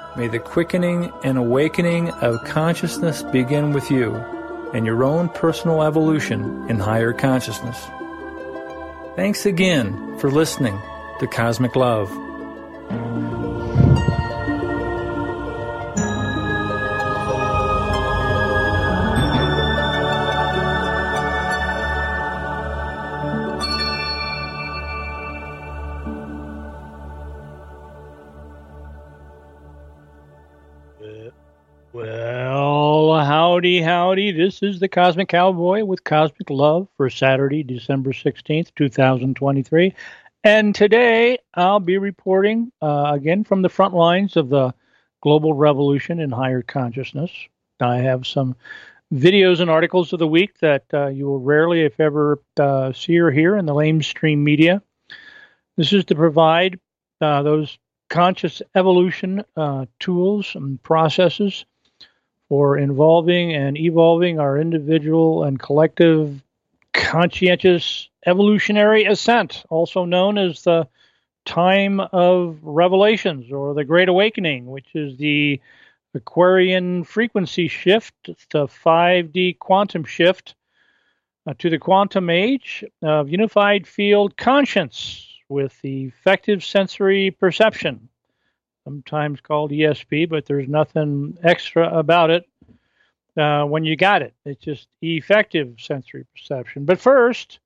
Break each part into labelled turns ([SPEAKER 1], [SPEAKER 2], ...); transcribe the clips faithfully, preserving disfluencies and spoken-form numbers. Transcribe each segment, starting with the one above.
[SPEAKER 1] May the quickening and awakening of consciousness begin with you and your own personal evolution in higher consciousness. Thanks again for listening to Cosmic Love.
[SPEAKER 2] Well, howdy, howdy. This is the Cosmic Cowboy with Cosmic Love for Saturday, December sixteenth, two thousand twenty-three. And today I'll be reporting uh, again from the front lines of the global revolution in higher consciousness. I have some videos and articles of the week that uh, you will rarely, if ever, uh, see or hear in the lamestream media. This is to provide uh, those conscious evolution uh, tools and processes for involving and evolving our individual and collective conscientious evolutionary ascent, also known as the time of revelations or the Great Awakening, which is the Aquarian frequency shift, the five D quantum shift uh, to the quantum age of unified field conscience with effective sensory perception, sometimes called E S P, but there's nothing extra about it uh, when you got it. It's just effective sensory perception. But first,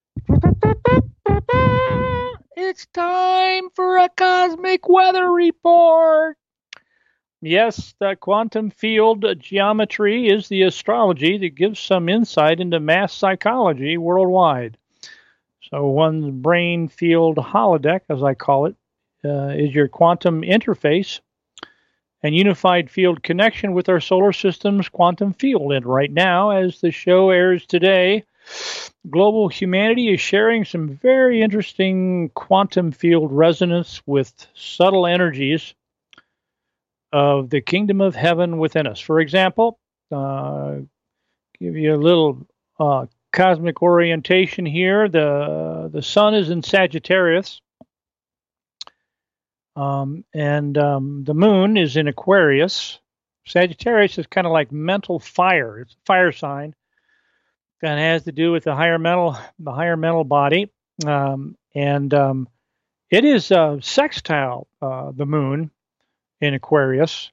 [SPEAKER 2] it's time for a cosmic weather report. Yes, the quantum field geometry is the astrology that gives some insight into mass psychology worldwide. So one's brain field holodeck, as I call it, uh, is your quantum interface and unified field connection with our solar system's quantum field. And right now, as the show airs today, global humanity is sharing some very interesting quantum field resonance with subtle energies of the kingdom of heaven within us. For example, uh, give you a little uh, cosmic orientation here. The the sun is in Sagittarius, um, and um, the moon is in Aquarius. Sagittarius is kind of like mental fire. It's a fire sign, and it has to do with the higher mental, the higher mental body, um, and um, it is uh, sextile uh, the moon in Aquarius,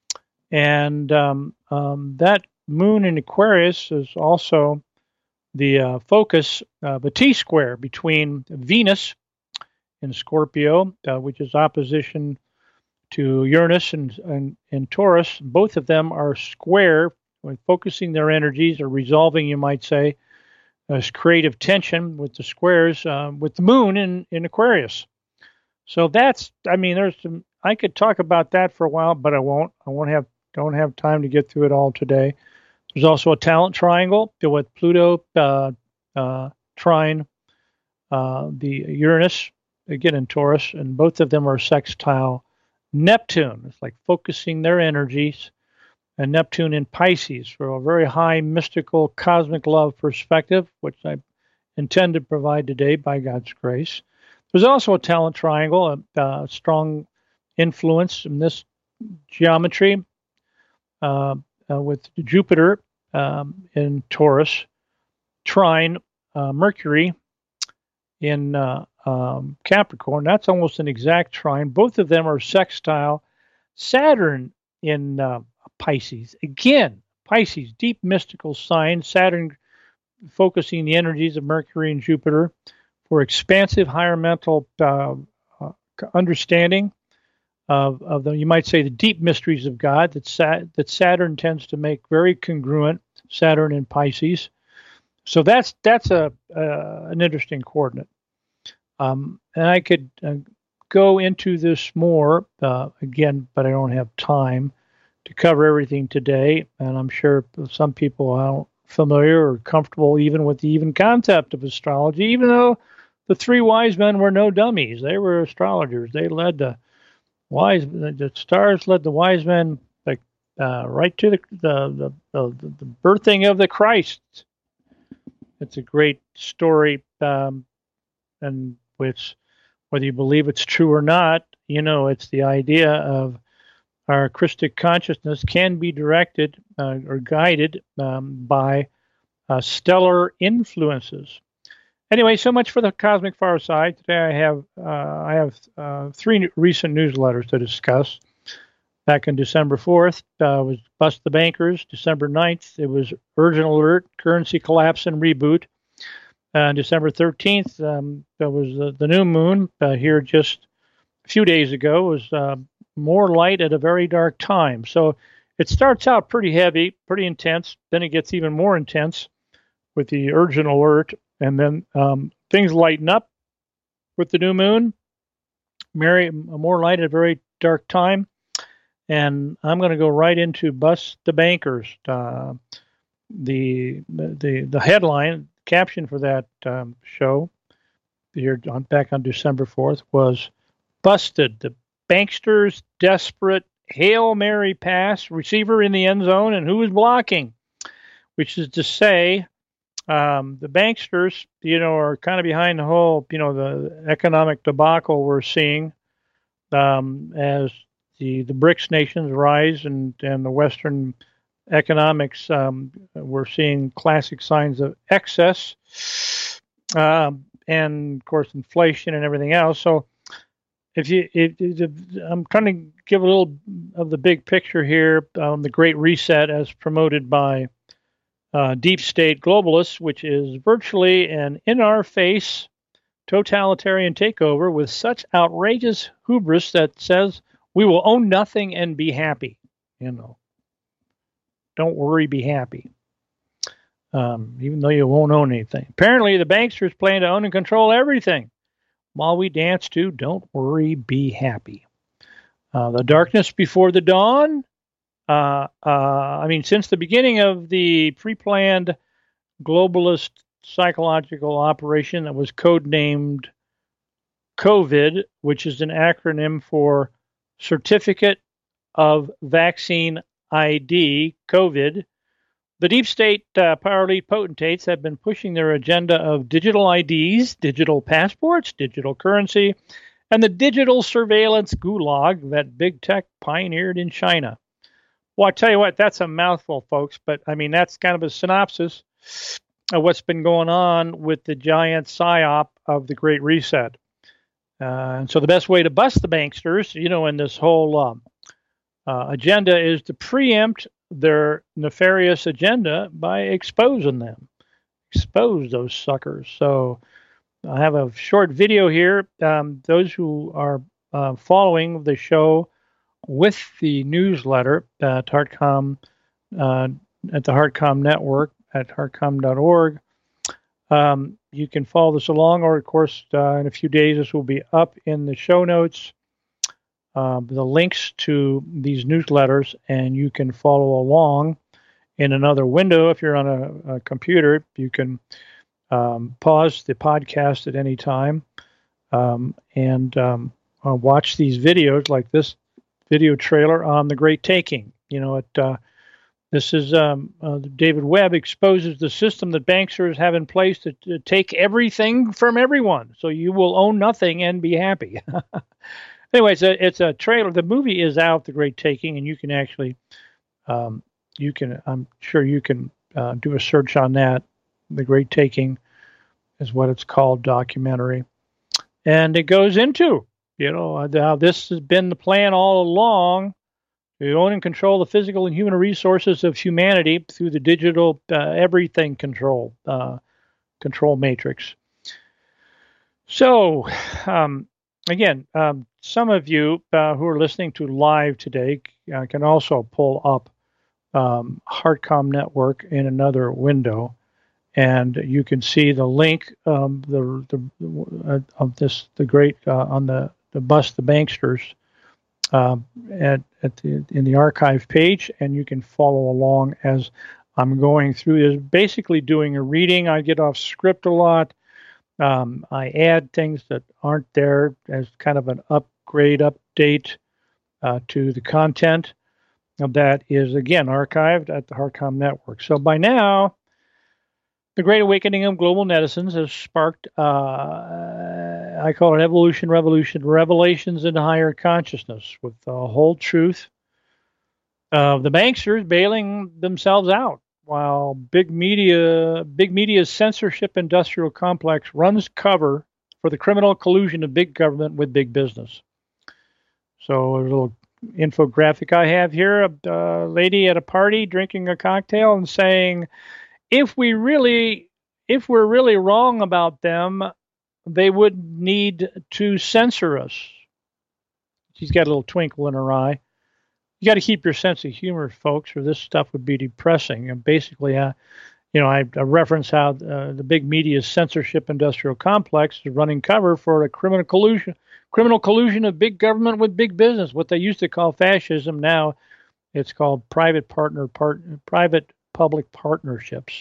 [SPEAKER 2] and um, um, that moon in Aquarius is also the uh, focus of a T-square between Venus in Scorpio, uh, which is opposition to Uranus and, and, and Taurus. Both of them are square when focusing their energies or resolving, you might say, as creative tension with the squares uh, with the moon in, in Aquarius. So that's, I mean, there's some, I could talk about that for a while, but I won't. I won't have, don't have time to get through it all today. There's also a talent triangle with Pluto uh, uh, trine uh, the Uranus, again in Taurus, and both of them are sextile Neptune. It's like focusing their energies, and Neptune in Pisces for a very high mystical cosmic love perspective, which I intend to provide today by God's grace. There's also a talent triangle, a, a strong influence in this geometry uh, uh, with Jupiter um, in Taurus, trine uh, Mercury in uh, um, Capricorn. That's almost an exact trine. Both of them are sextile Saturn in uh, Pisces. Again, Pisces, deep mystical sign. Saturn focusing the energies of Mercury and Jupiter for expansive higher mental uh, uh, understanding of, of the, you might say, the deep mysteries of God that, Sat- that Saturn tends to make very congruent, Saturn in Pisces. So that's that's a uh, an interesting coordinate. Um, and I could uh, go into this more, uh, again, but I don't have time to cover everything today. And I'm sure some people aren't familiar or comfortable even with the even concept of astrology, even though the three wise men were no dummies. They were astrologers. They led the wise, the stars led the wise men like, uh, right to the the, the the the birthing of the Christ. It's a great story, um, and which, whether you believe it's true or not, you know, it's the idea of our Christic consciousness can be directed uh, or guided um, by uh, stellar influences. Anyway, so much for the Cosmic Far Side. Today I have uh, I have uh, three recent newsletters to discuss. Back on December fourth uh, was Bust the Bankers. December ninth, it was Urgent Alert, Currency Collapse and Reboot. Uh, December thirteenth, um, that was the, the new moon uh, here just a few days ago. It was uh, more light at a very dark time. So it starts out pretty heavy, pretty intense. Then it gets even more intense with the Urgent Alert. And then um, things lighten up with the new moon. Very, more light at a very dark time. And I'm going to go right into Bust the Bankers. Uh, the the the headline caption for that um, show here on, back on December fourth was "Busted: The Banksters' Desperate Hail Mary Pass, Receiver in the End Zone, and Who is Blocking?" Which is to say, um, the banksters, you know, are kind of behind the whole, you know, the economic debacle we're seeing um, as the the BRICS nations rise and and the Western economics, um, we're seeing classic signs of excess, um, and of course inflation and everything else. So, if you, if, if, I'm trying to give a little of the big picture here, um, the Great Reset, as promoted by uh, deep state globalists, which is virtually an in-our-face totalitarian takeover with such outrageous hubris that says we will own nothing and be happy. You know, don't worry, be happy. Um, even though you won't own anything. Apparently, the banksters plan to own and control everything. While we dance to "Don't Worry, Be Happy." Uh, the darkness before the dawn. Uh, uh, I mean, since the beginning of the pre-planned globalist psychological operation that was codenamed COVID, which is an acronym for Certificate of Vaccine I D, COVID, the deep state uh, power elite potentates have been pushing their agenda of digital I Ds, digital passports, digital currency, and the digital surveillance gulag that big tech pioneered in China. Well, I tell you what, that's a mouthful, folks, but I mean, that's kind of a synopsis of what's been going on with the giant psyop of the Great Reset. Uh, and so the best way to bust the banksters, you know, in this whole um, uh, agenda is to preempt their nefarious agenda by exposing them. Expose those suckers. So I have a short video here. Um, those who are uh, following the show with the newsletter at HeartCom, uh, at the HeartCom network at heartcom dot org, um, you can follow this along, or of course, uh, in a few days, this will be up in the show notes. Uh, the links to these newsletters, and you can follow along in another window. If you're on a, a computer, you can um, pause the podcast at any time um, and um, uh, watch these videos, like this video trailer on the Great Taking. You know, it, uh, this is um, uh, David Webb exposes the system that banksters have in place to, to take everything from everyone, so you will own nothing and be happy. Anyway, it's a, it's a trailer. The movie is out, The Great Taking, and you can actually, um, you can, I'm sure you can uh, do a search on that. The Great Taking is what it's called, documentary. And it goes into, you know, how this has been the plan all along, to own and control the physical and human resources of humanity through the digital uh, everything control, uh, control matrix. So, um, again, um, some of you uh, who are listening to live today uh, can also pull up um, HeartCom Network in another window, and you can see the link um, the, the uh, of this the great uh, on the the Bust the Banksters uh, at at the in the archive page, and you can follow along as I'm going through this. Basically, doing a reading. I get off script a lot. Um, I add things that aren't there as kind of an upgrade, update uh, to the content that is, again, archived at the HeartCom Network. So by now, the Great Awakening of Global Netizens has sparked, uh, I call it evolution, revolution, revelations into higher consciousness with the whole truth Uh, the banksters bailing themselves out while big media, big media's censorship industrial complex runs cover for the criminal collusion of big government with big business. So a little infographic I have here, a, a lady at a party drinking a cocktail and saying, if we really, if we're really wrong about them, they would need to censor us. She's got a little twinkle in her eye. You got to keep your sense of humor, folks, or this stuff would be depressing. And basically, uh, you know, I, I reference how uh, the big media's censorship industrial complex is running cover for a criminal collusion, criminal collusion of big government with big business. What they used to call fascism, now it's called private partner, part, private public partnerships.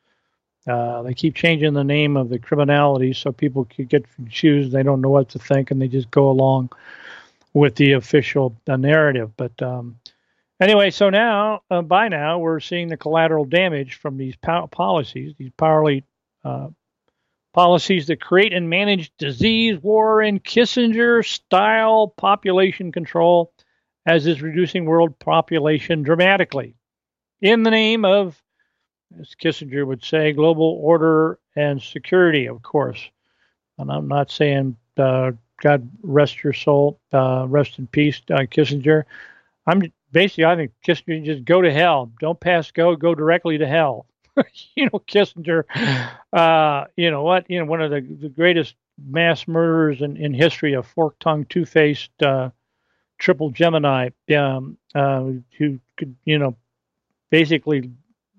[SPEAKER 2] Uh, they keep changing the name of the criminality so people could get confused. They don't know what to think, and they just go along with the official uh, narrative. But um, anyway, so now, uh, by now, we're seeing the collateral damage from these po- policies, these powerly uh, policies that create and manage disease, war, and Kissinger-style population control, as is reducing world population dramatically in the name of, as Kissinger would say, global order and security, of course. And I'm not saying uh, God rest your soul, uh, rest in peace, uh, Kissinger. I'm basically, I think Kissinger just go to hell. Don't pass go, go directly to hell. you know, Kissinger, uh, you know what, you know, one of the, the greatest mass murderers in, in history, a fork-tongued, two-faced, uh, triple Gemini, um, uh, who could, you know, basically,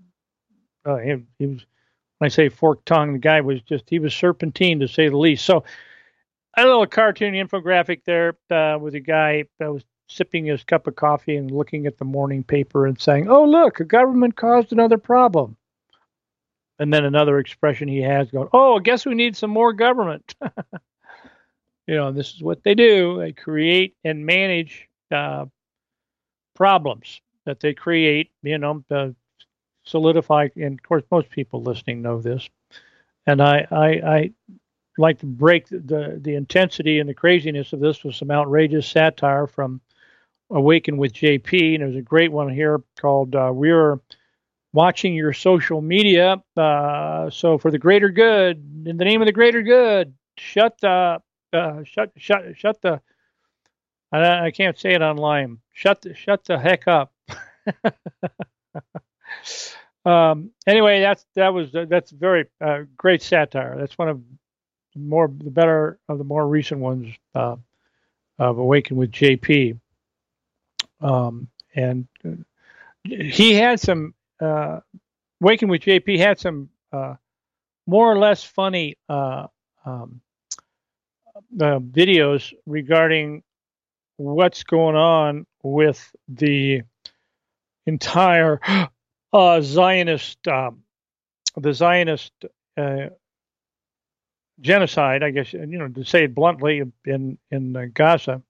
[SPEAKER 2] uh, he, he was, when I say fork-tongued, the guy was just, he was serpentine to say the least. So, a little cartoon infographic there uh, with a guy that was sipping his cup of coffee and looking at the morning paper and saying, oh, look, a government caused another problem. And then another expression he has going, oh, I guess we need some more government. you know, this is what they do. They create and manage uh, problems that they create, you know, uh, solidify. And of course, most people listening know this. And I, I, I, like to break the the intensity and the craziness of this with some outrageous satire from Awaken with J P. And there's a great one here called uh, We're Watching Your Social Media. Uh, so for the greater good, in the name of the greater good, shut the, uh, shut, shut, shut the, I, I can't say it online. Shut the, shut the heck up. um, anyway, that's, that was, that's very uh, great satire. That's one of more the better of the more recent ones uh, of Awaken with J P. Um, and he had some uh, Awaken with J P had some uh, more or less funny uh, um, uh, videos regarding what's going on with the entire uh, Zionist, um, the Zionist. Uh, genocide, I guess, you know, to say it bluntly, in in uh, Gaza,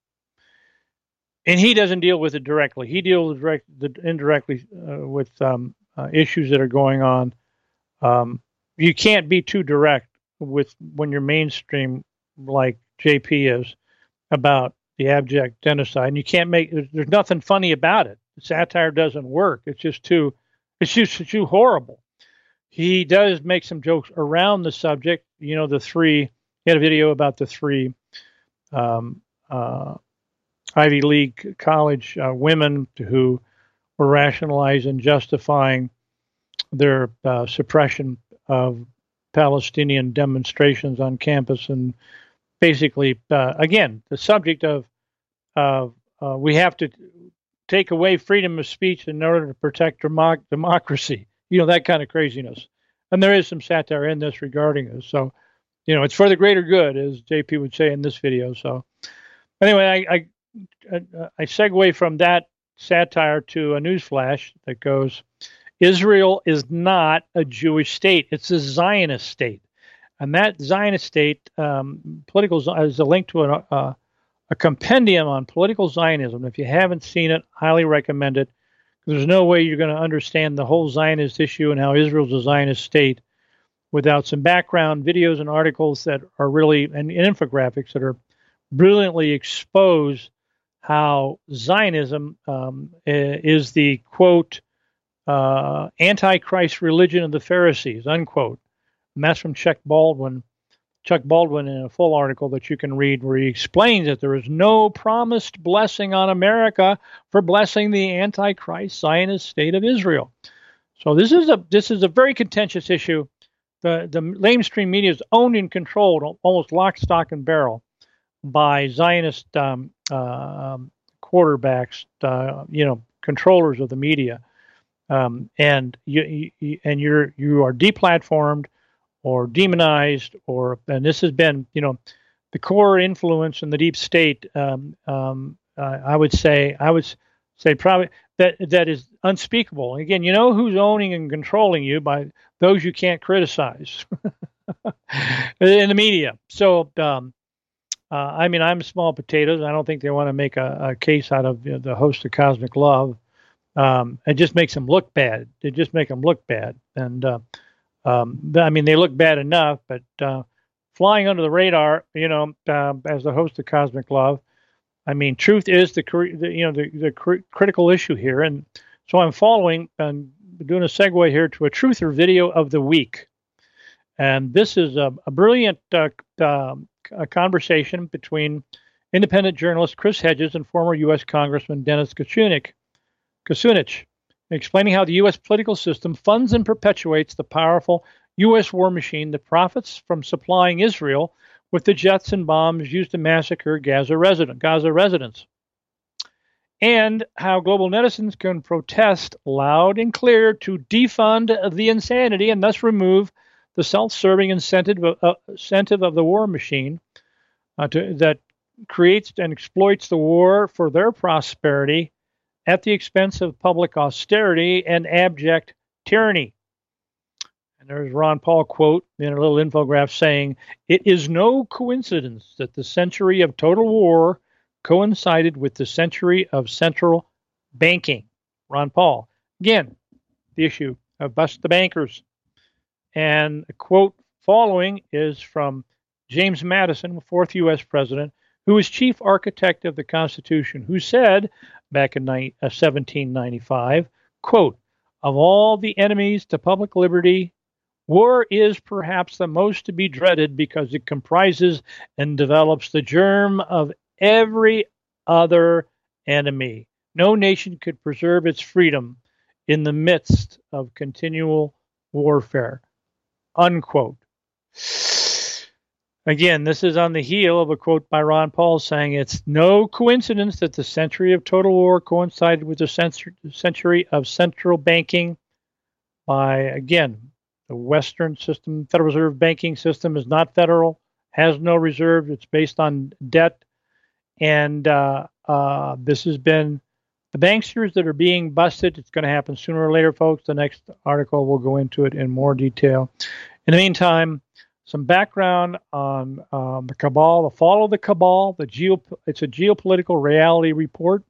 [SPEAKER 2] and he doesn't deal with it directly. He deals direct, the, indirectly uh, with um, uh, issues that are going on. Um, you can't be too direct with when you're mainstream like J P is about the abject genocide, and you can't make. There's, there's nothing funny about it. Satire doesn't work. It's just too. It's just too horrible. He does make some jokes around the subject. You know, the three, he had a video about the three um, uh, Ivy League college uh, women who were rationalizing and justifying their uh, suppression of Palestinian demonstrations on campus. And basically, uh, again, the subject of uh, uh, we have to take away freedom of speech in order to protect democ- democracy. You know, that kind of craziness. And there is some satire in this regarding this. So, you know, it's for the greater good, as J P would say in this video. So anyway, I I, I segue from that satire to a newsflash that goes, Israel is not a Jewish state. It's a Zionist state. And that Zionist state, um, political is a link to a, a, a compendium on political Zionism. If you haven't seen it, highly recommend it. There's no way you're going to understand the whole Zionist issue and how Israel's a Zionist state without some background videos and articles that are really, and, and infographics that are brilliantly expose how Zionism um, is the, quote, uh, Antichrist religion of the Pharisees, unquote. And that's from Chuck Baldwin. Chuck Baldwin in a full article that you can read where he explains that there is no promised blessing on America for blessing the Antichrist Zionist state of Israel. So this is a this is a very contentious issue. The the mainstream media is owned and controlled almost lock, stock, and barrel by Zionist um, uh, quarterbacks, uh, you know, controllers of the media, um, and you, you and you're you are deplatformed or demonized, or and this has been, you know, the core influence in the deep state. Um, um, uh, I would say, I would say probably that that is unspeakable. Again, you know who's owning and controlling you by those you can't criticize in the media. So, um, uh, I mean, I'm small potatoes. I don't think they want to make a, a case out of, you know, the host of Cosmic Love. Um, it just makes them look bad. It just make them look bad, and. Uh, Um, I mean, they look bad enough, but uh, flying under the radar, you know, uh, as the host of Cosmic Love, I mean, truth is the, the you know the, the cr- critical issue here, and so I'm following and doing a segue here to a truther video of the week, and this is a, a brilliant uh, uh, a conversation between independent journalist Chris Hedges and former U S Congressman Dennis Kucinich. Kucinich. Explaining how the U S political system funds and perpetuates the powerful U S war machine that profits from supplying Israel with the jets and bombs used to massacre Gaza, resident, Gaza residents, and how global netizens can protest loud and clear to defund the insanity and thus remove the self-serving incentive, uh, incentive of the war machine uh, to, that creates and exploits the war for their prosperity at the expense of public austerity and abject tyranny. And there's Ron Paul quote in a little infograph saying, "It is no coincidence that the century of total war coincided with the century of central banking." Ron Paul. Again, the issue of bust the bankers. And a quote following is from James Madison, the fourth U S president, who was chief architect of the Constitution, who said back in seventeen ninety-five, quote, "Of all the enemies to public liberty, war is perhaps the most to be dreaded because it comprises and develops the germ of every other enemy. No nation could preserve its freedom in the midst of continual warfare," unquote. Again, this is on the heel of a quote by Ron Paul saying, "It's no coincidence that the century of total war coincided with the century of central banking by," again, the Western system, Federal Reserve banking system is not federal, has no reserve. It's based on debt. And uh, uh, this has been the banksters that are being busted. It's going to happen sooner or later, folks. The next article will go into it in more detail. In the meantime, some background on um, the cabal, the fall of the cabal. The geo, it's a geopolitical reality report,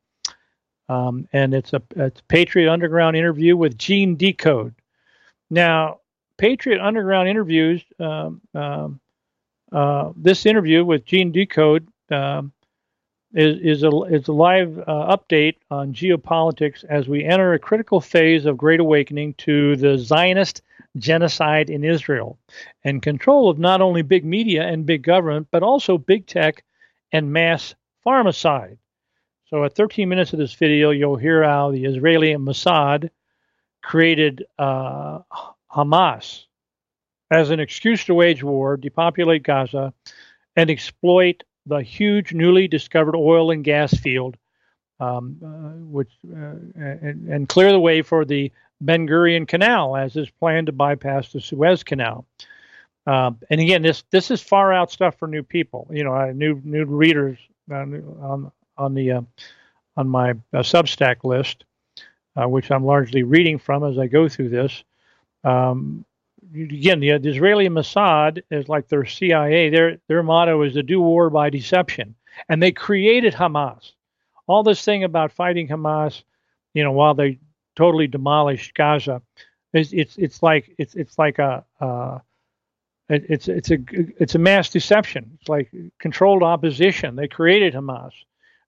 [SPEAKER 2] um, and it's a it's Patriot Underground interview with Gene Decode. Now, Patriot Underground interviews. Um, um, uh, this interview with Gene Decode um, is is a is a live uh, update on geopolitics as we enter a critical phase of Great Awakening to the Zionist genocide in Israel and control of not only big media and big government, but also big tech and mass pharmacide. So at thirteen minutes of this video, you'll hear how the Israeli Mossad created uh, Hamas as an excuse to wage war, depopulate Gaza, and exploit the huge newly discovered oil and gas field, um, uh, which uh, and, and clear the way for the Ben Gurion Canal, as is planned to bypass the Suez Canal. Uh, and again, this this is far out stuff for new people. You know, uh, new new readers on on the uh, on my uh, Substack list, uh, which I'm largely reading from as I go through this. Um, again, the, the Israeli Mossad is like their C I A. Their their motto is to do war by deception, and they created Hamas. All this thing about fighting Hamas, you know, while they totally demolished Gaza, it's it's, it's like it's it's like a uh, it, it's it's a it's a mass deception. It's like controlled opposition. They created Hamas,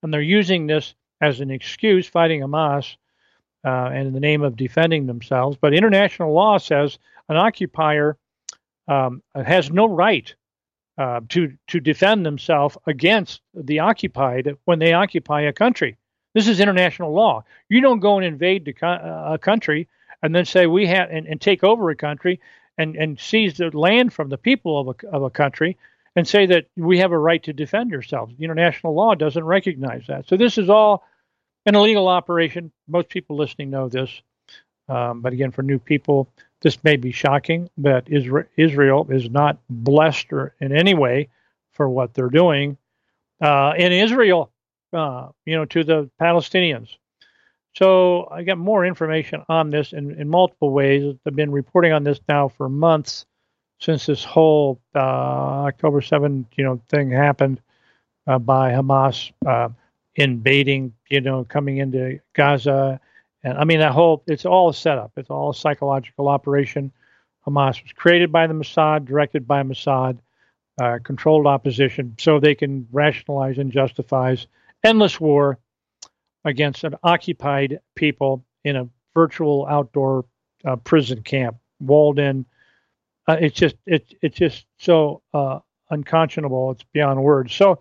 [SPEAKER 2] and they're using this as an excuse, fighting Hamas, uh, and in the name of defending themselves. But international law says an occupier um, has no right uh, to to defend themselves against the occupied when they occupy a country. This is international law. You don't go and invade the co- a country and then say we have and, and take over a country and, and seize the land from the people of a, of a country and say that we have a right to defend yourselves. The international law doesn't recognize that. So this is all an illegal operation. Most people listening know this. Um, but again, for new people, this may be shocking, but Isra- Israel is not blessed or in any way for what they're doing. Uh, in Israel, uh, you know, to the Palestinians. So I got more information on this in, in multiple ways. I've been reporting on this now for months since this whole uh, October seventh, you know, thing happened uh, by Hamas uh, invading, you know, coming into Gaza. And I mean, that whole, it's all a setup. It's all a psychological operation. Hamas was created by the Mossad, directed by Mossad, uh, controlled opposition, so they can rationalize and justify endless war against an occupied people in a virtual outdoor uh, prison camp, walled in. Uh, it's just it, it's just so uh, unconscionable. It's beyond words. So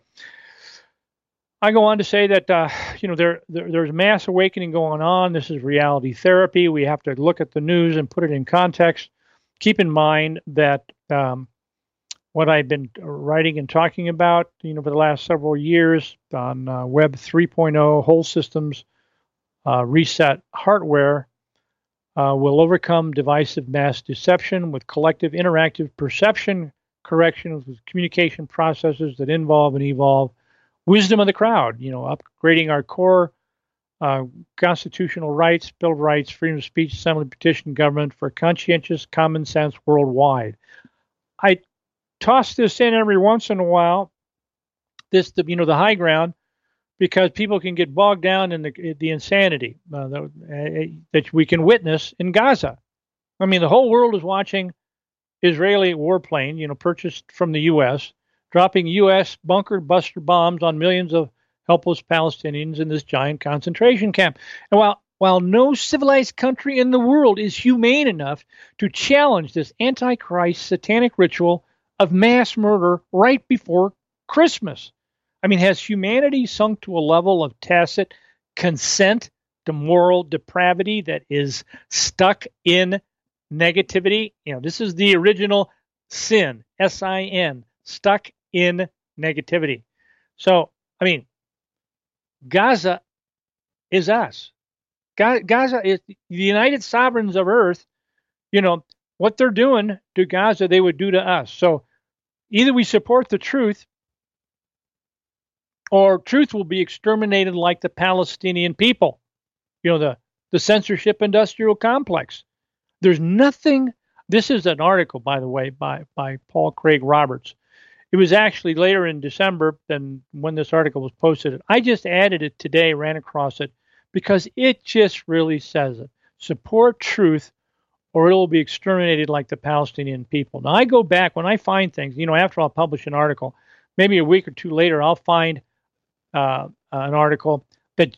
[SPEAKER 2] I go on to say that uh, you know there, there there's mass awakening going on. This is reality therapy. We have to look at the news and put it in context. Keep in mind that um, what I've been writing and talking about, you know, for the last several years on uh, Web three point oh, whole systems uh, reset hardware uh, will overcome divisive mass deception with collective interactive perception correction with communication processes that involve and evolve wisdom of the crowd, you know, upgrading our core uh, constitutional rights, Bill of Rights, freedom of speech, assembly, petition, government for conscientious common sense worldwide. I toss this in every once in a while, this, the, you know, the high ground, because people can get bogged down in the the insanity uh, that, uh, that we can witness in Gaza. I mean, the whole world is watching Israeli warplane, you know, purchased from the U S, dropping U S bunker buster bombs on millions of helpless Palestinians in this giant concentration camp. And while while no civilized country in the world is humane enough to challenge this antichrist satanic ritual of mass murder right before Christmas. I mean, has humanity sunk to a level of tacit consent to moral depravity that is stuck in negativity? You know, this is the original sin, S I N, stuck in negativity. So, I mean, Gaza is us. Gaza is the United Sovereigns of Earth. You know, what they're doing to Gaza, they would do to us. So either we support the truth or truth will be exterminated like the Palestinian people. You know, the, the censorship industrial complex. There's nothing. This is an article, by the way, by, by Paul Craig Roberts. It was actually later in December than when this article was posted. I just added it today, ran across it, because it just really says it. Support truth or it will be exterminated like the Palestinian people. Now, I go back, when I find things, you know, after I'll publish an article, maybe a week or two later, I'll find uh, an article that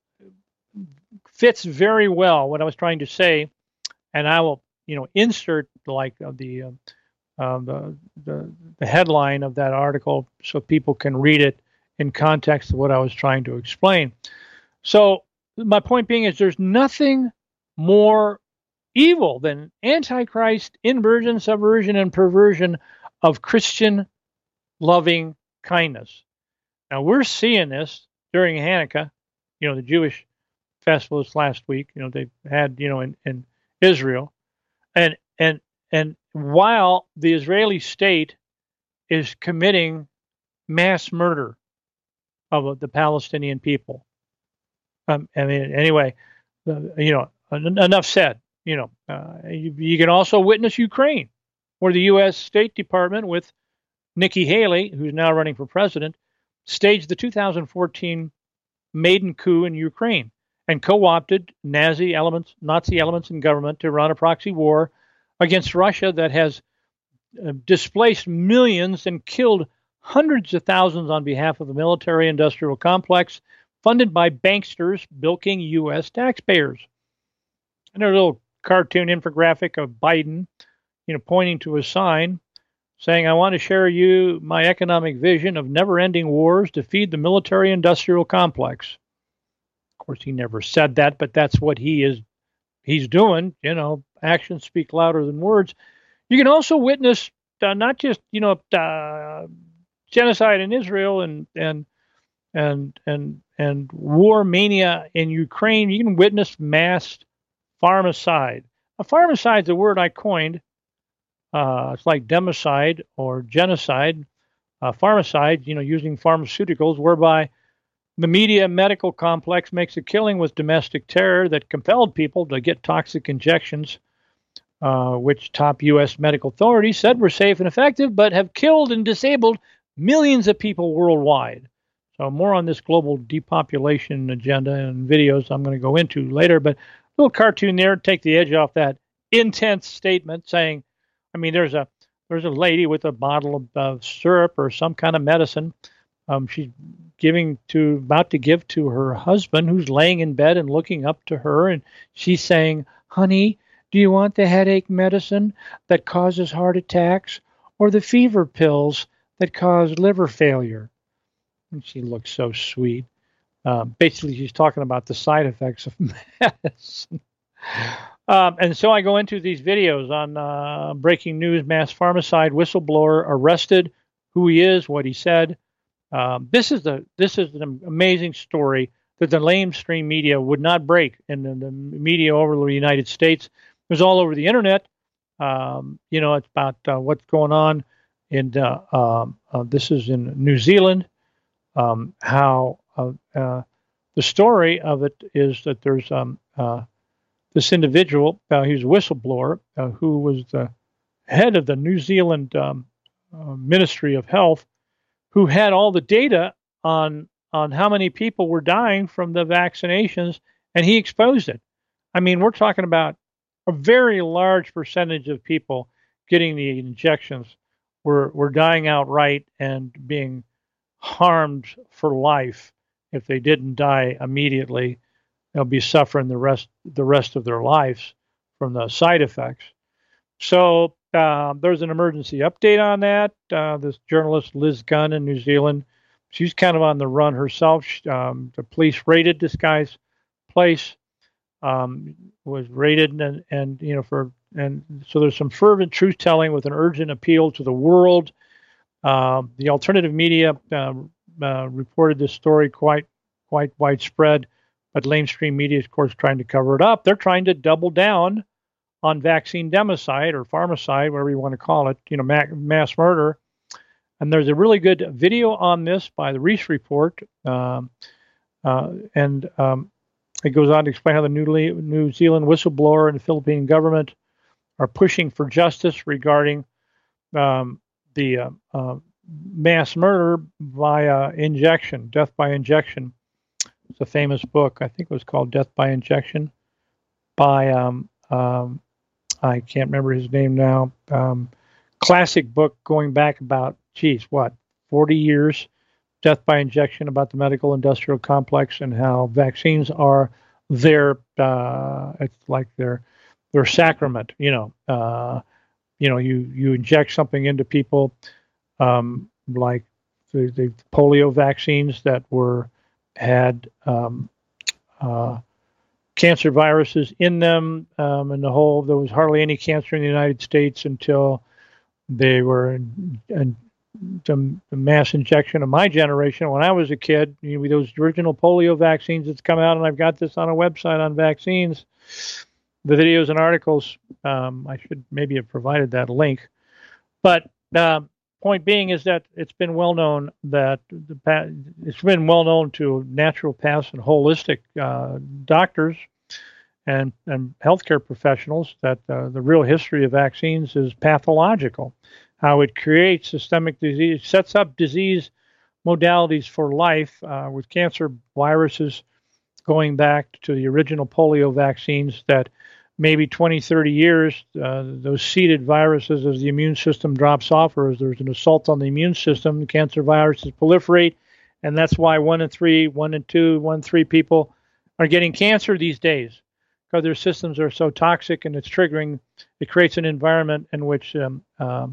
[SPEAKER 2] fits very well what I was trying to say, and I will, you know, insert like uh, the, uh, uh, the, the the headline of that article so people can read it in context of what I was trying to explain. So my point being is there's nothing more evil than antichrist, inversion, subversion, and perversion of Christian loving kindness. Now, we're seeing this during Hanukkah, you know, the Jewish festival this last week, you know, they had, you know, in, in Israel. And, and, and while the Israeli state is committing mass murder of the Palestinian people. Um, I mean, anyway, uh, you know, enough said. You know, uh, you, you can also witness Ukraine, where the U S State Department, with Nikki Haley, who's now running for president, staged the two thousand fourteen maiden coup in Ukraine and co-opted Nazi elements, Nazi elements in government to run a proxy war against Russia that has uh, displaced millions and killed hundreds of thousands on behalf of the military-industrial complex, funded by banksters bilking U S taxpayers. And there's a little cartoon infographic of Biden, you know, pointing to a sign saying, "I want to share you my economic vision of never-ending wars to feed the military-industrial complex." Of course, he never said that, but that's what he is. He's doing. You know, actions speak louder than words. You can also witness uh, not just, you know, uh, genocide in Israel and and and and and war mania in Ukraine. You can witness mass pharmacide. A pharmacide is a word I coined. Uh, it's like democide or genocide. Uh, pharmacide, you know, using pharmaceuticals, whereby the media medical complex makes a killing with domestic terror that compelled people to get toxic injections, uh, which top U S medical authorities said were safe and effective, but have killed and disabled millions of people worldwide. So more on this global depopulation agenda and videos I'm going to go into later. But a little cartoon there to take the edge off that intense statement saying, I mean, there's a there's a lady with a bottle of uh, syrup or some kind of medicine. Um, she's giving to about to give to her husband, who's laying in bed and looking up to her, and she's saying, "Honey, do you want the headache medicine that causes heart attacks, or the fever pills that cause liver failure?" And she looks so sweet. Uh, basically, she's talking about the side effects of medicine. Um, and so I go into these videos on uh, breaking news: mass pharmacide whistleblower arrested, who he is, what he said. Um, this is the this is an amazing story that the mainstream media would not break in the, the media over the United States. It was all over the internet. Um, you know, it's about uh, what's going on in uh, um, uh, this is in New Zealand. Um, how uh, uh, the story of it is that there's um, uh, this individual, uh, he's a whistleblower, uh, who was the head of the New Zealand um, uh, Ministry of Health, who had all the data on on how many people were dying from the vaccinations, and he exposed it. I mean, we're talking about a very large percentage of people getting the injections were were dying outright and being harmed for life. If they didn't die immediately, they'll be suffering the rest the rest of their lives from the side effects. So uh, there's an emergency update on that. Uh, this journalist Liz Gunn in New Zealand, she's kind of on the run herself. She, um, the police raided this guy's place, um, was raided, and, and you know for and so there's some fervent truth telling with an urgent appeal to the world. Uh, the alternative media uh, uh, reported this story quite quite widespread, but mainstream media is, of course, trying to cover it up. They're trying to double down on vaccine democide or pharmacide, whatever you want to call it, you know, ma- mass murder. And there's a really good video on this by the Reese Report, um, uh, and um, it goes on to explain how the New, Le- New Zealand whistleblower and the Philippine government are pushing for justice regarding um, the uh, uh, mass murder via injection, death by injection. It's a famous book. I think it was called Death by Injection by, um, um, I can't remember his name now. Um, classic book going back about, geez, what, forty years. Death by Injection, about the medical industrial complex and how vaccines are their, uh, it's like their, their sacrament, you know. Uh, you know, you, you inject something into people, um, like the, the polio vaccines that were, had um, uh, cancer viruses in them, um, and the whole, there was hardly any cancer in the United States until they were in, in the, the mass injection of my generation. When I was a kid, you know, those original polio vaccines that's come out, and I've got this on a website on vaccines, the videos and articles. Um, I should maybe have provided that link. But uh, point being is that it's been well known that the it's been well known to naturopaths and holistic uh, doctors and and healthcare professionals that uh, the real history of vaccines is pathological. How it creates systemic disease, sets up disease modalities for life, uh, with cancer viruses going back to the original polio vaccines that maybe twenty, thirty years, uh, those seeded viruses, as the immune system drops off, or as there's an assault on the immune system, cancer viruses proliferate. And that's why one in three, one in two, one in three people are getting cancer these days, because their systems are so toxic, and it's triggering, it creates an environment in which um, um,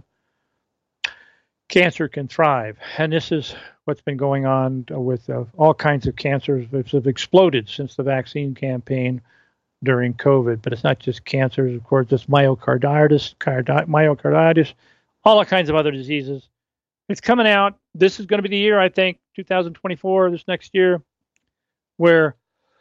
[SPEAKER 2] cancer can thrive. And this is what's been going on with uh, all kinds of cancers which have exploded since the vaccine campaign during COVID. But it's not just cancers, of course, it's myocarditis, cardi- myocarditis, all kinds of other diseases. It's coming out. This is going to be the year, I think, two thousand twenty-four, this next year, where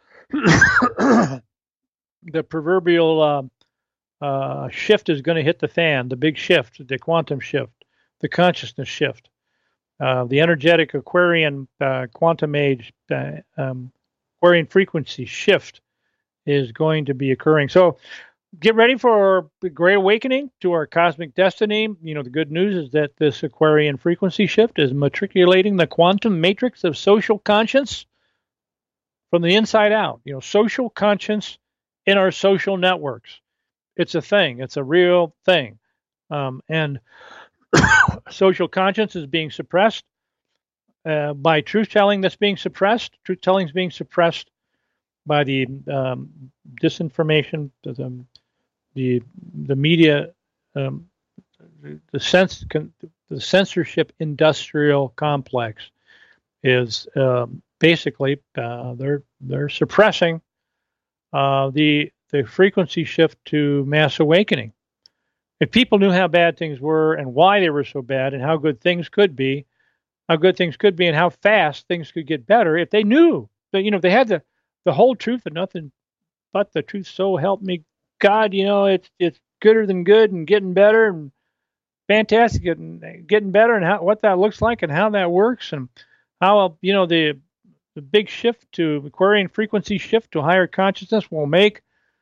[SPEAKER 2] the proverbial uh, uh, shift is going to hit the fan, the big shift, the quantum shift, the consciousness shift, uh, the energetic Aquarian uh, quantum age, uh, um, Aquarian frequency shift is going to be occurring. So get ready for the great awakening to our cosmic destiny. You know, the good news is that this Aquarian frequency shift is matriculating the quantum matrix of social conscience from the inside out. You know, social conscience in our social networks. It's a thing. It's a real thing. Um, and social conscience is being suppressed uh, by truth-telling that's being suppressed. Truth-telling is being suppressed by the um, disinformation, the the the media, um, the sense the censorship industrial complex is um, basically uh, they're they're suppressing uh, the the frequency shift to mass awakening. If people knew how bad things were and why they were so bad and how good things could be, how good things could be and how fast things could get better, if they knew that, you know, if they had the the whole truth and nothing but the truth, so help me God, you know, it's it's gooder than good and getting better and fantastic and getting better, and how what that looks like and how that works, and how, you know, the the big shift to Aquarian frequency shift to higher consciousness will make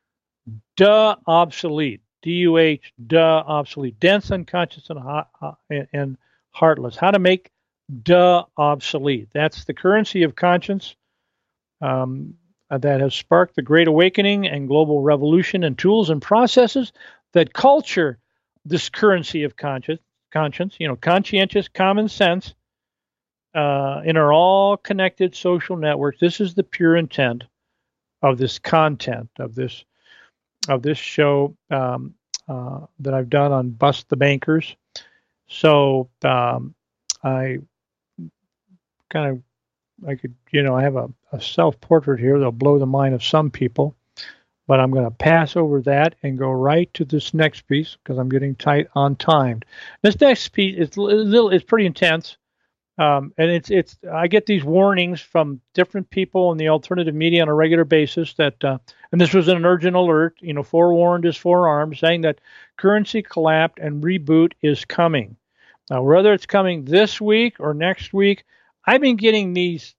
[SPEAKER 2] duh obsolete, D U H, duh obsolete, dense, unconscious, and, uh, and heartless. How to make duh obsolete. That's the currency of conscience. Um, that has sparked the Great Awakening and global revolution, and tools and processes that culture this currency of conscience, conscience, you know, conscientious common sense uh, in our all connected social networks. This is the pure intent of this content, of this of this show um, uh, that I've done on Bust the Bankers. So um, I kind of I could, you know, I have a, a self-portrait here that'll blow the mind of some people, but I'm going to pass over that and go right to this next piece because I'm getting tight on time. This next piece is a little, it's pretty intense, um, and it's it's. I get these warnings from different people in the alternative media on a regular basis that, uh, and this was an urgent alert. You know, forewarned is forearmed, saying that currency collapse and reboot is coming. Now, whether it's coming this week or next week, I've been getting these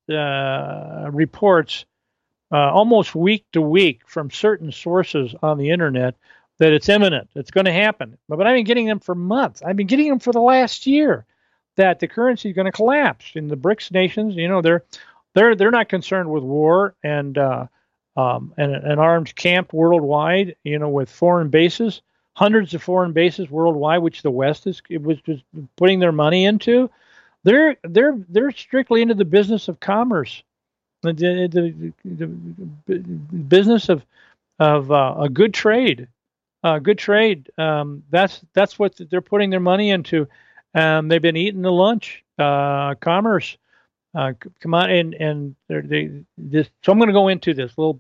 [SPEAKER 2] uh, reports uh, almost week to week from certain sources on the internet that it's imminent, it's going to happen. But, but I've been getting them for months. I've been getting them for the last year that the currency is going to collapse. In the BRICS nations, you know, they're they're they're not concerned with war and uh, um, and an armed camp worldwide. You know, with foreign bases, hundreds of foreign bases worldwide, which the West is it was just putting their money into. They're they're they're strictly into the business of commerce, the the, the, the business of of uh, a good trade, uh, good trade. Um, that's that's what they're putting their money into. Um, they've been eating the lunch, uh, commerce. Uh, come on, and and they this. So I'm going to go into this little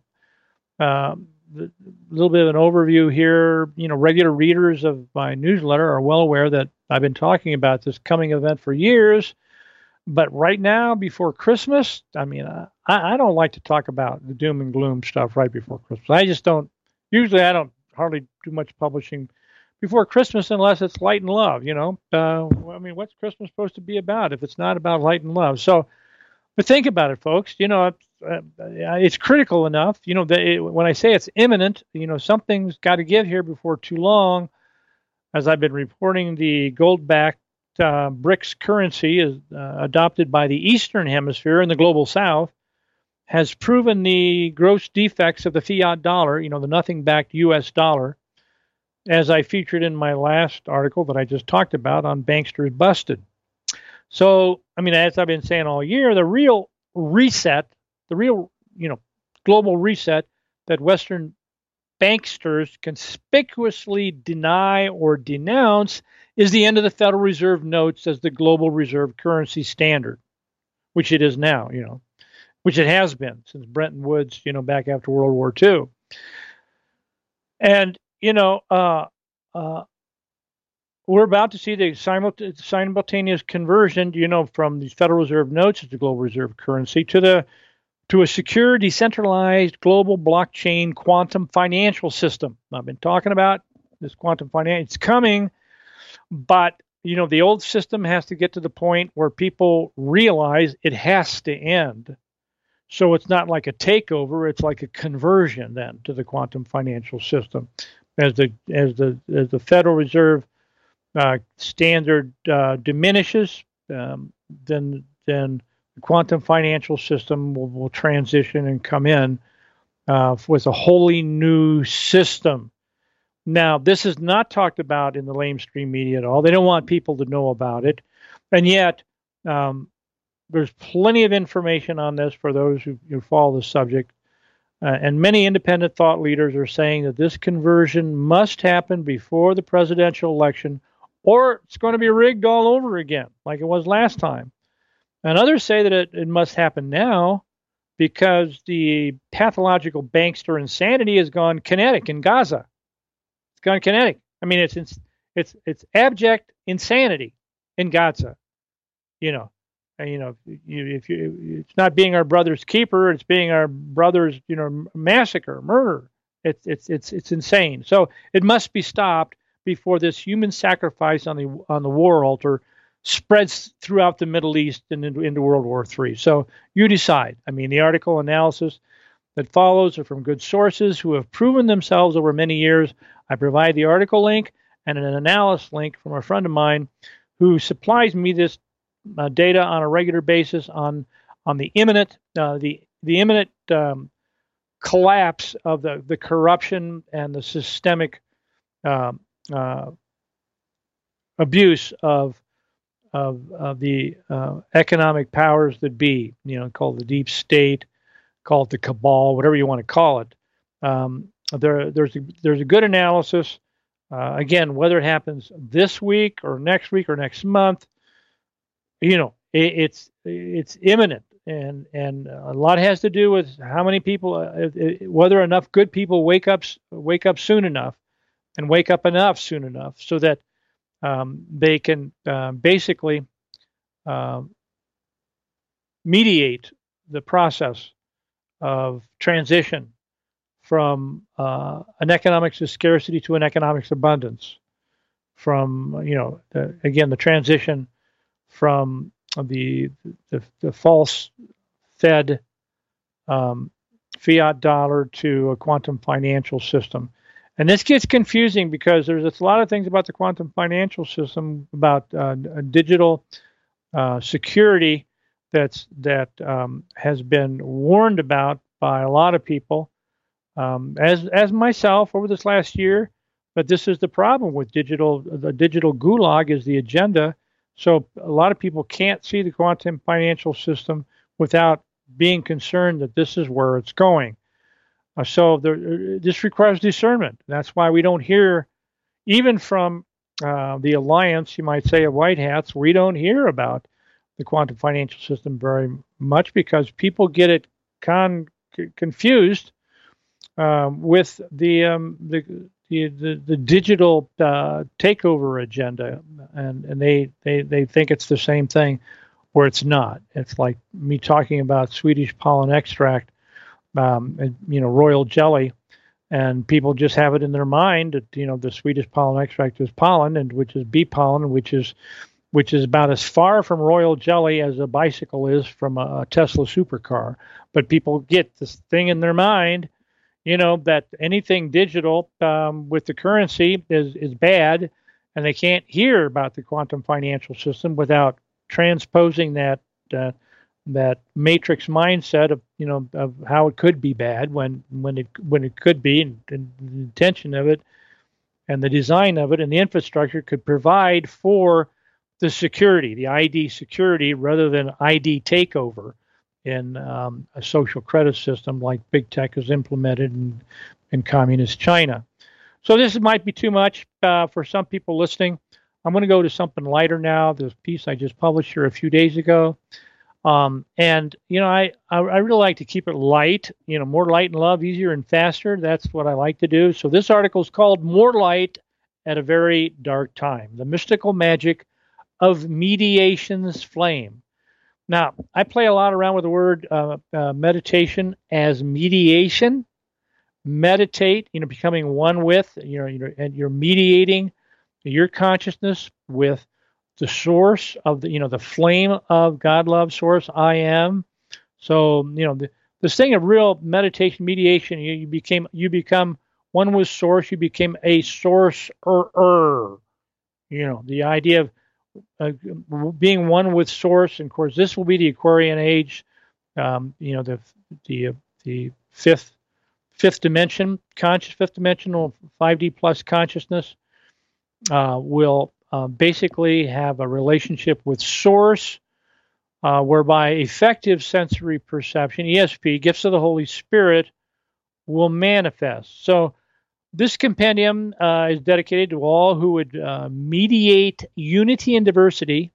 [SPEAKER 2] uh, little bit of an overview here. You know, regular readers of my newsletter are well aware that I've been talking about this coming event for years, but right now, before Christmas, I mean, I, I don't like to talk about the doom and gloom stuff right before Christmas. I just don't, usually I don't hardly do much publishing before Christmas unless it's light and love, you know. Uh, I mean, what's Christmas supposed to be about if it's not about light and love? So, but think about it, folks. You know, uh, it's critical enough, you know, that it, when I say it's imminent, you know, something's got to give here before too long. As I've been reporting, the gold-backed uh, BRICS currency is uh, adopted by the Eastern Hemisphere and the Global South has proven the gross defects of the fiat dollar, you know, the nothing-backed U S dollar, as I featured in my last article that I just talked about on Banksters Busted. So, I mean, as I've been saying all year, the real reset, the real, you know, global reset that Western banksters conspicuously deny or denounce is the end of the Federal Reserve notes as the global reserve currency standard, which it is now, you know, which it has been since Bretton Woods, you know, back after World War Two. And, you know, uh, uh, we're about to see the simultaneous conversion, you know, from the Federal Reserve notes as the global reserve currency to the to a secure, decentralized, global blockchain quantum financial system. I've been talking about this quantum finance. It's coming, but, you know, the old system has to get to the point where people realize it has to end. So it's not like a takeover; it's like a conversion then to the quantum financial system, as the as the as the Federal Reserve uh, standard uh, diminishes, um, then then the quantum financial system will, will transition and come in uh, with a wholly new system. Now, this is not talked about in the lamestream media at all. They don't want people to know about it, and yet um, there's plenty of information on this for those who, who follow the subject. Uh, and many independent thought leaders are saying that this conversion must happen before the presidential election, or it's going to be rigged all over again, like it was last time. And others say that it, it must happen now because the pathological bankster insanity has gone kinetic in Gaza. It's gone kinetic. I mean, it's it's it's abject insanity in Gaza. You know, and, you know, you, if you, it's not being our brother's keeper, it's being our brother's, you know, massacre, murder. It's it's it's it's insane. So it must be stopped before this human sacrifice on the on the war altar spreads throughout the Middle East and into, into World War Three. So you decide. I mean, the article analysis that follows are from good sources who have proven themselves over many years. I provide the article link and an analysis link from a friend of mine who supplies me this uh, data on a regular basis on on the imminent uh, the the imminent um, collapse of the the corruption and the systemic um, uh, abuse of Of, of the uh, economic powers that be, you know, called the deep state, call it the cabal, whatever you want to call it. Um, there, there's a, there's a good analysis. Uh, again, whether it happens this week or next week or next month, you know, it, it's it's imminent, and and a lot has to do with how many people, uh, it, whether enough good people wake up wake up soon enough, and wake up enough soon enough, so that Um, they can uh, basically uh, mediate the process of transition from uh, an economics of scarcity to an economics of abundance. From, you know, the, again, the transition from the the, the false Fed um, fiat dollar to a quantum financial system. And this gets confusing because there's a lot of things about the quantum financial system, about uh, digital uh, security that's that um, has been warned about by a lot of people, um, as as myself over this last year. But this is the problem with digital. The digital gulag is the agenda. So a lot of people can't see the quantum financial system without being concerned that this is where it's going. Uh, so there, this requires discernment. That's why we don't hear, even from uh, the alliance, you might say, of white hats, we don't hear about the quantum financial system very much because people get it con- confused uh, with the, um, the, the the the digital uh, takeover agenda, and and they, they they think it's the same thing, where it's not. It's like me talking about Swedish pollen extract. Um, and, you know, royal jelly, and people just have it in their mind that, you know, the Swedish pollen extract is pollen, and which is bee pollen, which is which is about as far from royal jelly as a bicycle is from a, a Tesla supercar. But people get this thing in their mind, you know, that anything digital um, with the currency is is bad, and they can't hear about the quantum financial system without transposing that uh, that matrix mindset of you know of how it could be bad when when it when it could be, and, and the intention of it and the design of it and the infrastructure could provide for the security, the I D security, rather than I D takeover in um, a social credit system like big tech has implemented in, in communist China. So this might be too much uh, for some people listening. I'm going to go to something lighter now. This piece I just published here a few days ago. Um, and, you know, I, I, I really like to keep it light, you know, more light and love, easier and faster. That's what I like to do. So this article is called More Light at a Very Dark Time, The Mystical Magic of Mediation's Flame. Now, I play a lot around with the word uh, uh, meditation as mediation. Meditate, you know, becoming one with, you know, you know, and you're mediating your consciousness with the source of the, you know, the flame of God love source, I am. So, you know, the, this thing of real meditation, mediation, you, you became, you become one with source, you became a source-er. You know, the idea of uh, being one with source, and of course, this will be the Aquarian age, um, you know, the, the, uh, the fifth, fifth dimension, conscious fifth dimensional five D plus consciousness uh, will Uh, basically have a relationship with source, uh, whereby effective sensory perception, E S P, gifts of the Holy Spirit, will manifest. So this compendium uh, is dedicated to all who would uh, mediate unity and diversity,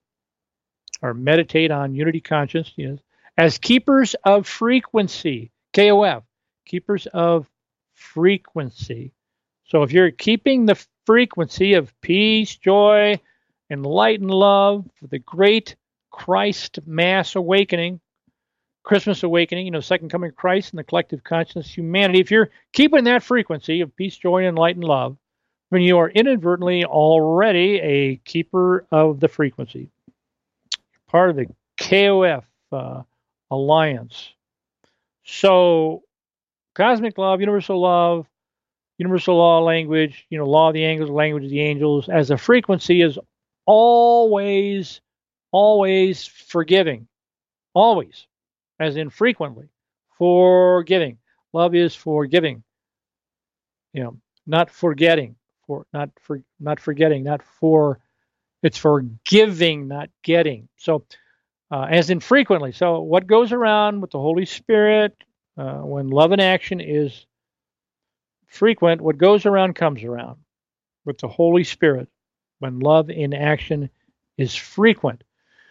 [SPEAKER 2] or meditate on unity consciousness, as keepers of frequency, K O F, keepers of frequency. So if you're keeping the frequency of peace, joy, and light and love for the great Christ mass awakening, Christmas awakening, you know, second coming of Christ and the collective consciousness humanity, if you're keeping that frequency of peace, joy, and light and love, then you are inadvertently already a keeper of the frequency, part of the K O F uh, alliance. So cosmic love, universal love, universal law language, you know, law of the angels, language of the angels, as a frequency is always, always forgiving. Always, as in frequently. Forgiving. Love is forgiving. You know, not forgetting. For not for not forgetting, not for it's forgiving, not getting. So uh, as in frequently. So what goes around with the Holy Spirit uh, when love in action is frequent, what goes around comes around with the Holy Spirit when love in action is frequent.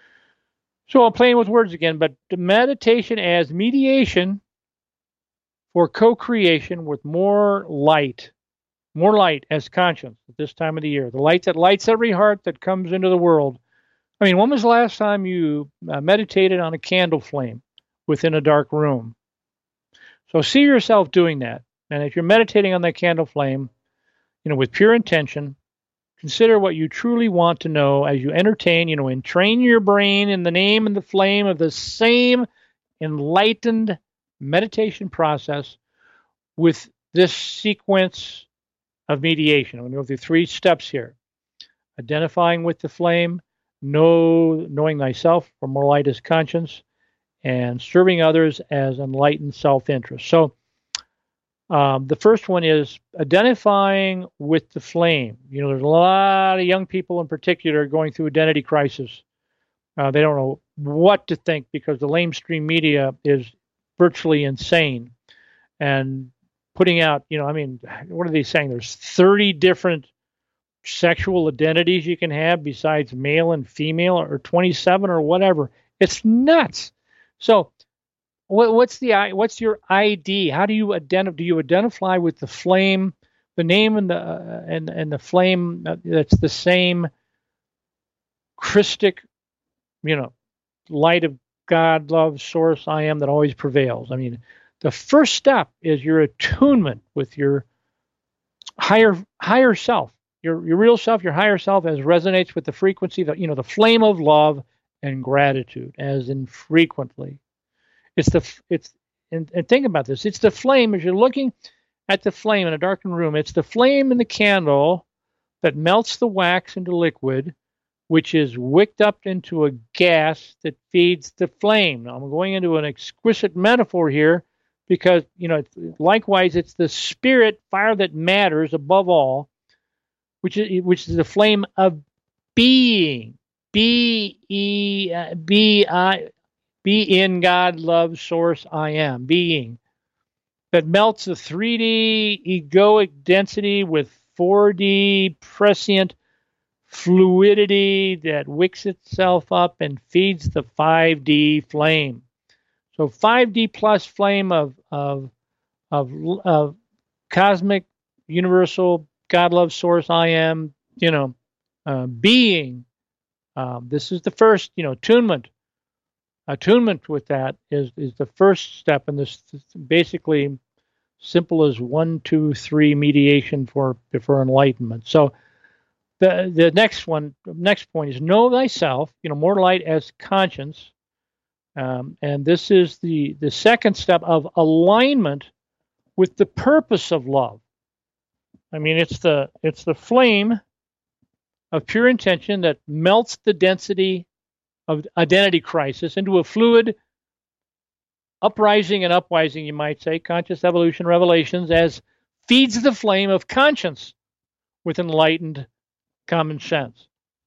[SPEAKER 2] So I'm playing with words again, but the meditation as mediation for co-creation with more light, more light as conscience at this time of the year, the light that lights every heart that comes into the world. I mean, when was the last time you uh, meditated on a candle flame within a dark room? So see yourself doing that. And if you're meditating on that candle flame, you know, with pure intention, consider what you truly want to know as you entertain, you know, and train your brain in the name and the flame of the same enlightened meditation process with this sequence of mediation. I'm going to go through three steps here. Identifying with the flame, know, knowing thyself for more light as conscience, and serving others as enlightened self-interest. So Um, the first one is identifying with the flame. You know, there's a lot of young people in particular going through identity crisis. Uh, they don't know what to think because the lamestream media is virtually insane and putting out, you know, I mean, what are they saying? There's thirty different sexual identities you can have besides male and female, or twenty-seven or whatever. It's nuts. So what's the what's your I D? How do you identify? Do you identify with the flame, the name and the uh, and and the flame that's the same Christic, you know, light of God, love, source, I am that always prevails? I mean, the first step is your attunement with your higher higher self, your your real self, your higher self, as resonates with the frequency, that you know, the flame of love and gratitude, as in frequently. It's the it's and, and think about this. It's the flame as you're looking at the flame in a darkened room. It's the flame in the candle that melts the wax into liquid, which is wicked up into a gas that feeds the flame. Now, I'm going into an exquisite metaphor here because, you know, it's, likewise, it's the spirit fire that matters above all, which is which is the flame of being. B E B I be in God, love, source, I am, being. That melts the three D egoic density with four D prescient fluidity that wicks itself up and feeds the five D flame. So five D plus flame of of of, of cosmic, universal, God, love, source, I am, you know, uh, being. Um, this is the first, you know, attunement. Attunement with that is is the first step in this, basically simple as one, two, three mediation for for enlightenment. So the the next one, next point is know thyself. You know, more light as conscience, um, and this is the the second step of alignment with the purpose of love. I mean, it's the it's the flame of pure intention that melts the density of identity crisis into a fluid uprising and uprising, you might say, conscious evolution revelations, as feeds the flame of conscience with enlightened common sense.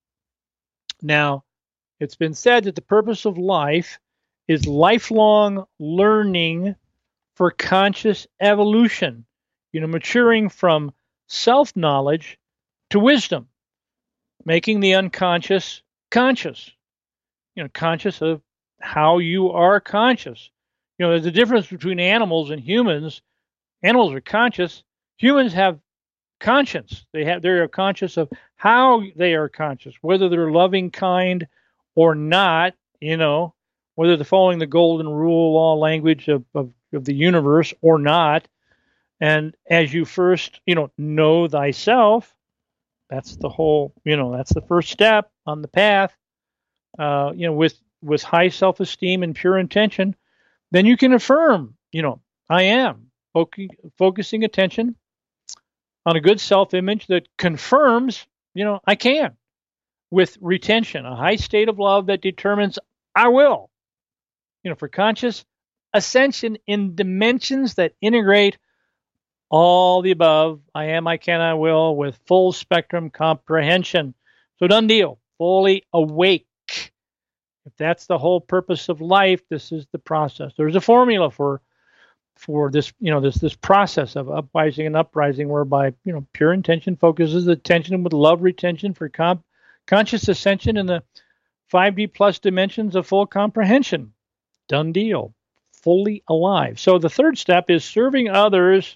[SPEAKER 2] Now, it's been said that the purpose of life is lifelong learning for conscious evolution, you know, maturing from self-knowledge to wisdom, making the unconscious conscious, you know, conscious of how you are conscious. You know, there's a difference between animals and humans. Animals are conscious. Humans have conscience. They have, they're conscious of how they are conscious, whether they're loving, kind, or not, you know, whether they're following the golden rule, law, language of, of, of the universe or not. And as you first, you know, know thyself, that's the whole, you know, that's the first step on the path, uh, you know, with, with high self-esteem and pure intention, then you can affirm, you know, I am, focusing, focusing attention on a good self-image that confirms, you know, I can, with retention, a high state of love that determines I will, you know, for conscious ascension in dimensions that integrate all the above, I am, I can, I will, with full spectrum comprehension. So done deal, fully awake. If that's the whole purpose of life, this is the process. There's a formula for for this, you know, this this process of uprising and uprising, whereby, you know, pure intention focuses attention with love retention for comp- conscious ascension in the five D plus dimensions of full comprehension. Done deal, fully alive. So the third step is serving others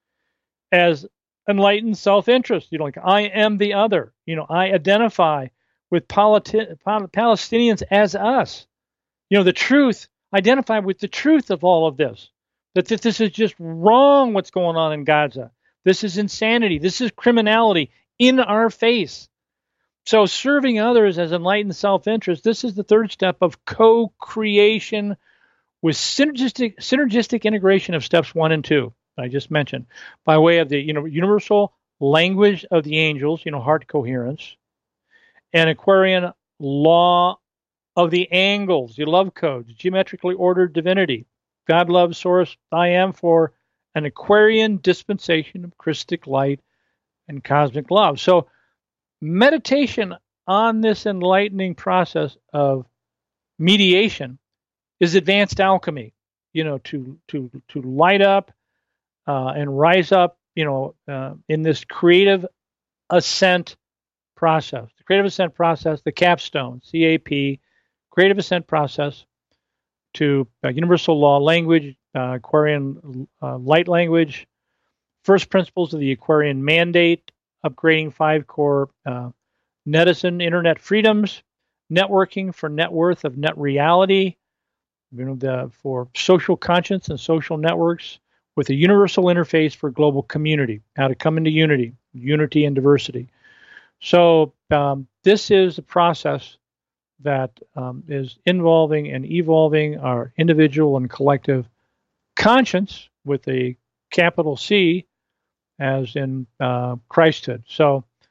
[SPEAKER 2] as enlightened self-interest. You know, like I am the other. You know, I identify with politi- Pal- Palestinians as us. You know, the truth, identify with the truth of all of this. That this, this is just wrong what's going on in Gaza. This is insanity. This is criminality in our face. So serving others as enlightened self-interest, this is the third step of co-creation with synergistic synergistic integration of steps one and two. I just mentioned, by way of the, you know, universal language of the angels, you know, heart coherence, and Aquarian law of the angles, the love codes, geometrically ordered divinity, God, love, source, I am, for an Aquarian dispensation of Christic light and cosmic love. So meditation on this enlightening process of mediation is advanced alchemy, you know, to to to light up uh, and rise up, you know, uh, in this creative ascent process. The creative ascent process, the capstone, C A P, creative ascent process to uh, universal law language, uh, Aquarian uh, light language, first principles of the Aquarian mandate, upgrading five core uh, netizen internet freedoms, networking for net worth of net reality, you know, the, for social conscience and social networks, with a universal interface for global community, how to come into unity, unity and diversity. So um, this is a process that um, is involving and evolving our individual and collective conscience with a capital C, as in uh, Christhood. So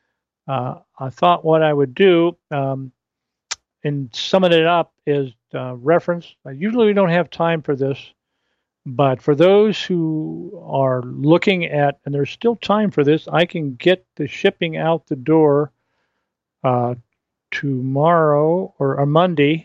[SPEAKER 2] uh, I thought what I would do um, in summing it up is uh, reference. I usually don't have time for this, but for those who are looking at, and there's still time for this, I can get the shipping out the door uh, tomorrow or a Monday.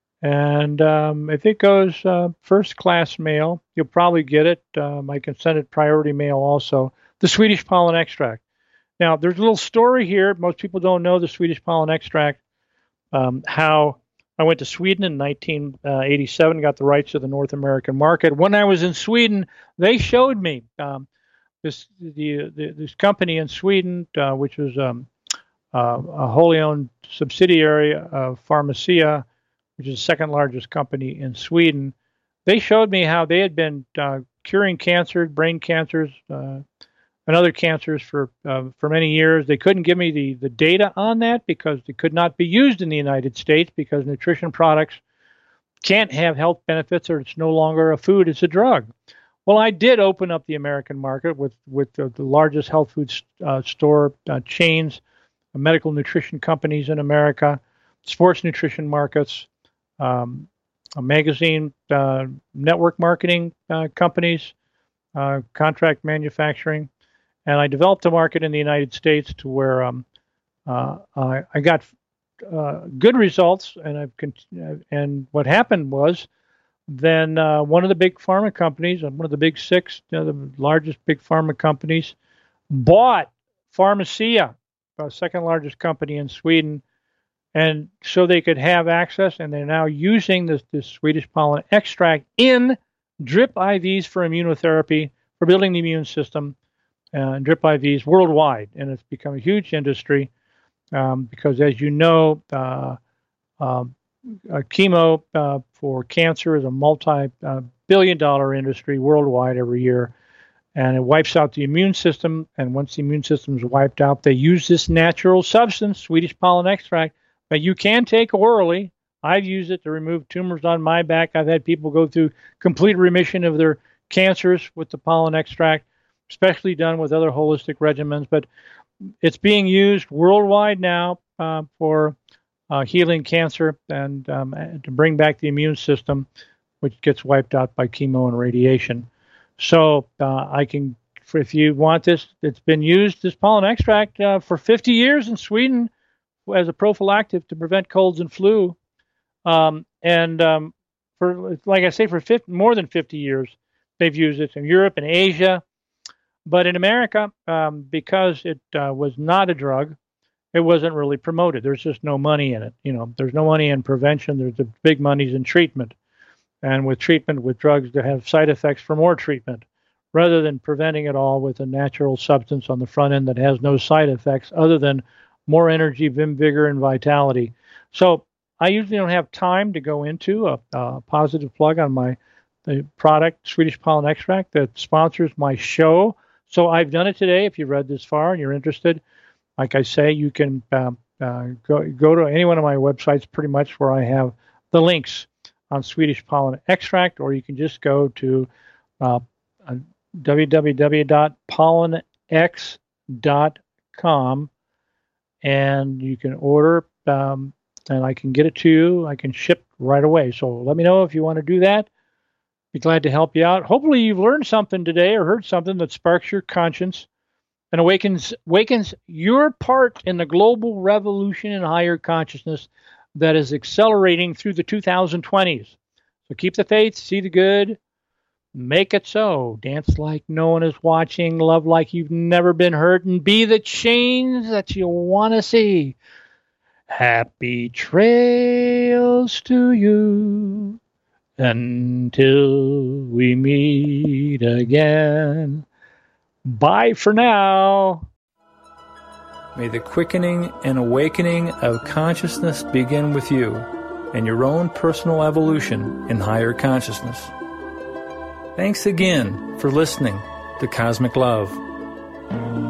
[SPEAKER 2] And um, if it goes uh, first class mail, you'll probably get it. Um, I can send it priority mail also. The Swedish pollen extract. Now, there's a little story here. Most people don't know the Swedish pollen extract. Um, how I went to Sweden in nineteen eighty-seven, got the rights to the North American market. When I was in Sweden, they showed me um, this the, the this company in Sweden, uh, which was um, uh, a wholly owned subsidiary of Pharmacia, which is the second largest company in Sweden. They showed me how they had been uh, curing cancer, brain cancers, uh, and other cancers for uh, for many years. They couldn't give me the, the data on that because they could not be used in the United States because nutrition products can't have health benefits or it's no longer a food, it's a drug. Well, I did open up the American market with, with the, the largest health food uh, store uh, chains, uh, medical nutrition companies in America, sports nutrition markets, um, a magazine, uh, network marketing uh, companies, uh, contract manufacturing. And I developed a market in the United States to where um, uh, I, I got uh, good results. And I've con- and what happened was then uh, one of the big pharma companies, one of the big six, you know, the largest big pharma companies, bought Pharmacia, the second largest company in Sweden, and so they could have access. And they're now using this, this Swedish pollen extract in drip I Vs for immunotherapy, for building the immune system. Uh, drip I Vs worldwide, and it's become a huge industry um, because, as you know, uh, uh, uh, chemo uh, for cancer is a multi-billion dollar industry worldwide every year, and it wipes out the immune system, and once the immune system is wiped out, they use this natural substance, Swedish pollen extract, that you can take orally. I've used it to remove tumors on my back. I've had people go through complete remission of their cancers with the pollen extract, especially done with other holistic regimens, but it's being used worldwide now uh, for uh, healing cancer and um, to bring back the immune system, which gets wiped out by chemo and radiation. So uh, I can, if you want this, it's been used, this pollen extract, uh, for fifty years in Sweden as a prophylactic to prevent colds and flu. Um, and um, for, like I say, for fifty, more than fifty years, they've used it in Europe and Asia. But in America, um, because it uh, was not a drug, it wasn't really promoted. There's just no money in it. You know, there's no money in prevention. There's the big money's in treatment. And with treatment, with drugs that have side effects for more treatment, rather than preventing it all with a natural substance on the front end that has no side effects other than more energy, vim, vigor, and vitality. So I usually don't have time to go into a, a positive plug on my the product, Swedish pollen extract, that sponsors my show. So I've done it today. If you've read this far and you're interested, like I say, you can uh, uh, go, go to any one of my websites pretty much where I have the links on Swedish pollen extract, or you can just go to uh, w w w dot pollen x dot com and you can order um, and I can get it to you. I can ship right away. So let me know if you want to do that. Be glad to help you out. Hopefully you've learned something today or heard something that sparks your conscience and awakens, awakens your part in the global revolution in higher consciousness that is accelerating through the two thousand twenties. So keep the faith, see the good, make it so. Dance like no one is watching, love like you've never been hurt, and be the change that you want to see. Happy trails to you. Until we meet again. Bye for now.
[SPEAKER 1] May the quickening and awakening of consciousness begin with you and your own personal evolution in higher consciousness. Thanks again for listening to Cosmic Love.